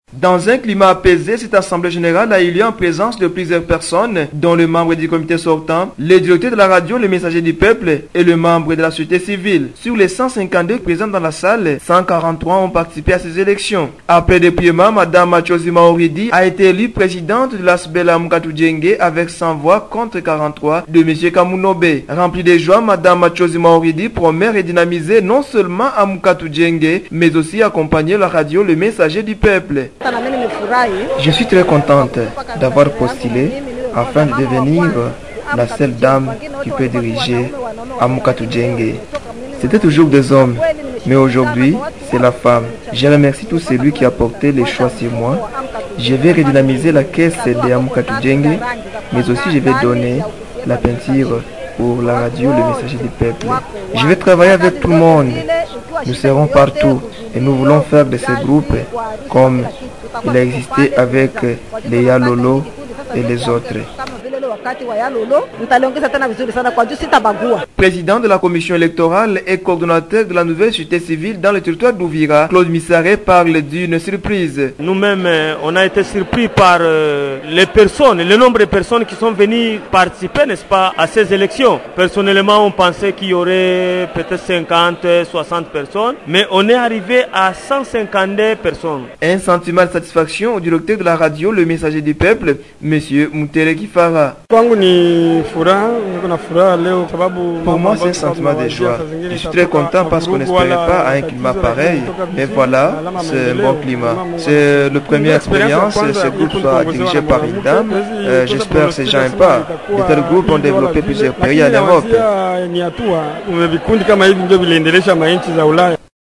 Dans un climat apaisé, cette assemblée générale a eu lieu en présence de plusieurs personnes, dont le membre du comité sortant, le directeur de la radio, le messager du peuple et le membre de la société civile. Sur les 152 présents dans la salle, 143 ont participé à ces élections. Après dépouillement, Madame Machozi Maoridi a été élue présidente de l'Asbel Amoukatou Djenge avec 100 voix contre 43 de M. Kamounobe. Remplie de joie, Madame Machozi Maoridi promet redynamiser non seulement Amoukatou Djenge, mais aussi accompagner la radio, le messager du peuple. Je suis très contente d'avoir postulé afin de devenir la seule dame qui peut diriger Amoukatou Djenge. C'était toujours des hommes, mais aujourd'hui, c'est la femme. Je remercie tout celui qui a porté les choix sur moi. Je vais redynamiser la caisse de Amoukatou Djenge, mais aussi je vais donner la peinture pour la radio, le messager du peuple. Je vais travailler avec tout le monde. Nous serons partout et nous voulons faire de ces groupes comme il a existé avec les Yalolo et les autres. Président de la commission électorale et coordonnateur de la nouvelle société civile dans le territoire d'Ouvira, Claude Missaré parle d'une surprise. Nous-mêmes, on a été surpris par les personnes, le nombre de personnes qui sont venues participer, n'est-ce pas, à ces élections. Personnellement, on pensait qu'il y aurait peut-être 50, 60 personnes, mais on est arrivé à 152 personnes. Un sentiment de satisfaction au directeur de la radio, le messager du peuple, M. Moutere Kifara. Pour moi, c'est un sentiment de joie. Je suis très content parce qu'on n'espérait pas à un climat pareil. Mais voilà, c'est un bon climat. C'est la première expérience que ce groupe soit dirigé par une dame. J'espère que ces gens n'aiment pas. De tels groupes ont développé plusieurs pays en Europe.